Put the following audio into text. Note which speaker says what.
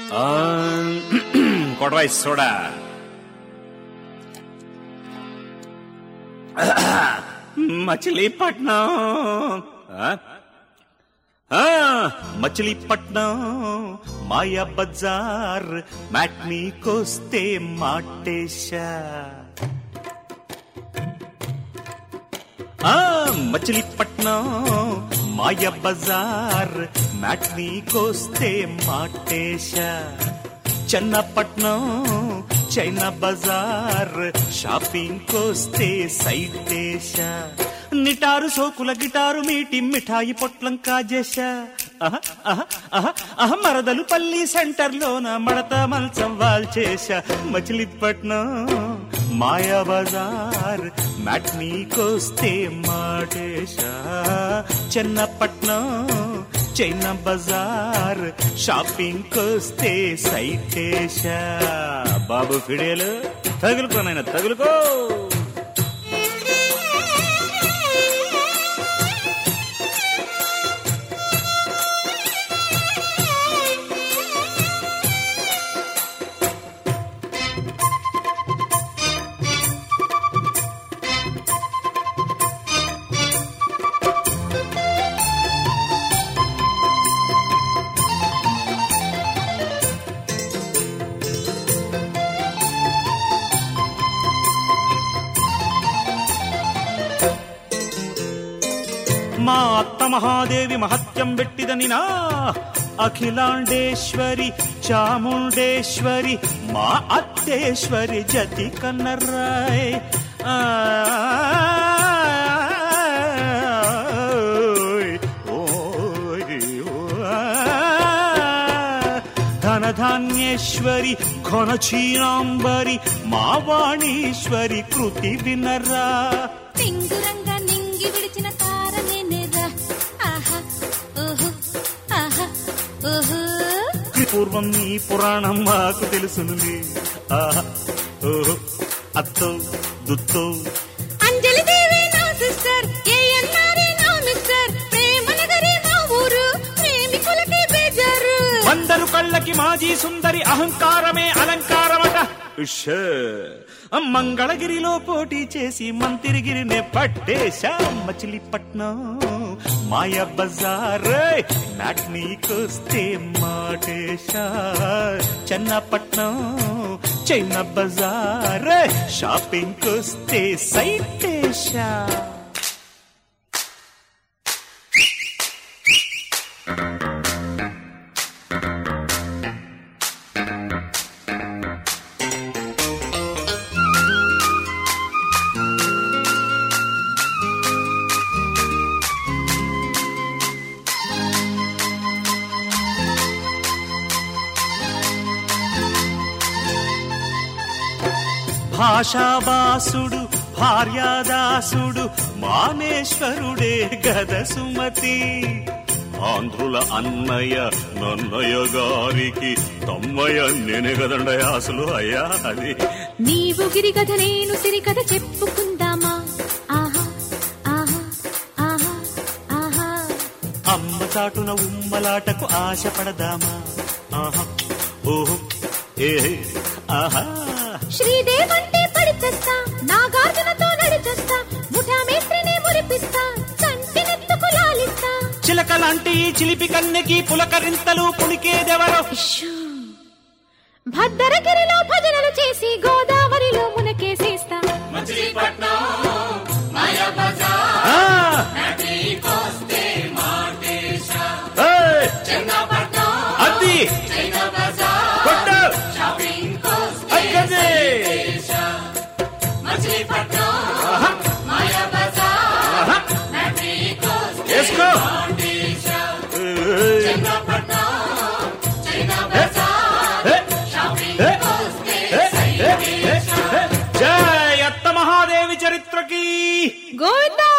Speaker 1: Kodava soda. Machilipatnam Machilipatnam Maya Bazaar మ్యాట్నీకొస్తే మాటేశా. మచిలీపట్నం మాయా బజార్ మ్యాట్నీకొస్తే మాటేశా. చెన్నపట్నం చైనా బజార్ షాపింగ్ కొస్తే సైటేశా. నిటారు సోకుల గిటారు మీటి మిఠాయి పొట్లం కాజేశా. మరదలు పల్లి సెంటర్లోన మడత మల్చం వాల్చేశా. మచిలీపట్నం మాయా బజార్ మ్యాట్నీకొస్తే మాటేశా. చెన్నపట్నం చైనా బజార్ షాపింగ్ కొస్తే సైటేశా. బాబు ఫిడేలు తగులుకో నాయన తగులుకో. మా అత్త మహాదేవి మహత్యం పెట్టిదనినా అఖిలాండేశ్వరి చాముండేశ్వరి మా అత్తేశ్వరి జతి కన్నరాయ్. ధనధాన్యేశ్వరి ఘనచీనాంబరి మా వాణీశ్వరి కృతి వినరా.
Speaker 2: పింగురంగా నింగి విడిచిన తారనేనేరా.
Speaker 1: పూర్వం నీ పురాణం మాకు తెలుసునులే. అత్తో దుత్తో
Speaker 2: అంజలి దేవి నా సిస్టర్, ఏఎన్ఆర్ నా మిస్టర్, ప్రేమ నగరి మా ఊరు, ప్రేమికులకి బేజారు.
Speaker 1: అందరు కళ్ళకి మాజీ సుందరి అహంకారమే అలంకారమట. మంగళగిరిలో పోటీ చేసి మంత్రిగిరినే పట్టేశా. మచిలీపట్నం మాయా బజార్ మ్యాట్నీకొస్తే మాటేశా. చెన్నపట్నం చైనా బజార్ షాపింగ్ కొస్తే సైటేశా. భాషాబాసుడు భార్యాదాసుడు మానేశ్వరుడే గద సుమతి. ఆంధ్రుల అన్నయ్య నన్నయ్య గారికి తమ్మయ్య నేనే కదండయ్య అసలు అయ్యా. అది
Speaker 2: నీవు గిరి కథ నేను సిరి కథ చెప్పుకుందామా. ఆహా ఆహా ఆహా ఆహా.
Speaker 1: అమ్మ చాటున ఉమ్మలాటకు ఆశపడదామా. ఆహా ఓహో ఏ ఆహా.
Speaker 2: శ్రీదేవంటే పడిచేస్తా, నాగార్జునతో నడిచేస్తా, ముఠామేత్రిని మురిపిస్తా, కంటినెత్తుకు లాలిస్తా.
Speaker 1: చిలకలాంటి చిలిపి కన్నెకి పులకరింతలు పులికేదెవరో.
Speaker 2: భద్రగిరిలో భజనలు చేసి గోదావరిలో మునకేసేస్తా.
Speaker 3: మచిలీపట్నం మాయా బజార్ మ్యాట్నీకొస్తే మాటేశా. చెన్నపట్నం
Speaker 1: అది
Speaker 3: చైనా బజార్ షాపింగ్ కొస్తే సైటేశా. మచిలీపట్నం మాయా బజార్ మ్యాట్నీకొస్తే మాటేశా. చెన్నపట్నం చైనా బజార్ షాపింగ్ కొస్తే సైటేశా.
Speaker 1: జై అత్త మహాదేవి చరిత్రకి
Speaker 2: గోవిందా.